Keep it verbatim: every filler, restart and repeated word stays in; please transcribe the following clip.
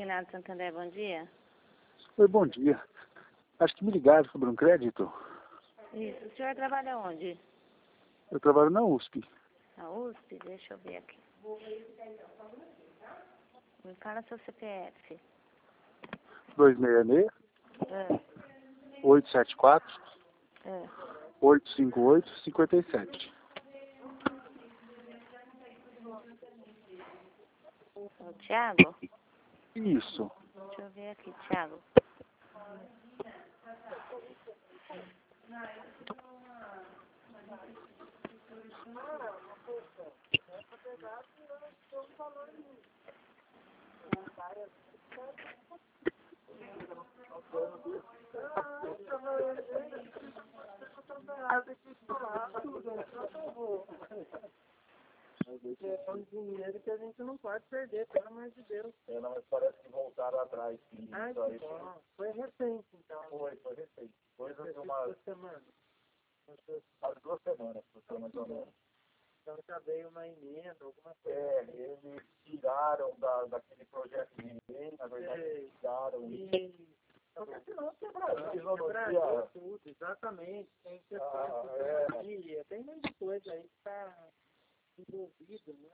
Consignado Santander, bom dia. Oi, bom dia. Acho que me ligaram sobre um crédito. Isso, o senhor trabalha onde? Eu trabalho na U S P. Na U S P? Deixa eu ver aqui. Me fala seu C P F. dois seis seis, É, oito sete quatro, é. oito cinco oito, cinco sete. O Thiago? Isso. Deixa eu ver aqui, Thiago. É um dinheiro que a gente não pode perder, pelo amor de Deus. É, não, mas parece que voltaram atrás, sim. Ai, Isso aí que bom. Foi recente, então. foi, foi recente. Coisa de Duas umas, semanas. umas duas semanas, por mais ou menos. Então já veio uma emenda, alguma coisa. É, eles tiraram da, daquele projeto de lei, na verdade, eles tiraram isso. E... Porque senão quebraria, não Quebraria tinha... tudo, exatamente. Tem questão Ah, de é. família, tem muita coisa aí que está envolvida, né?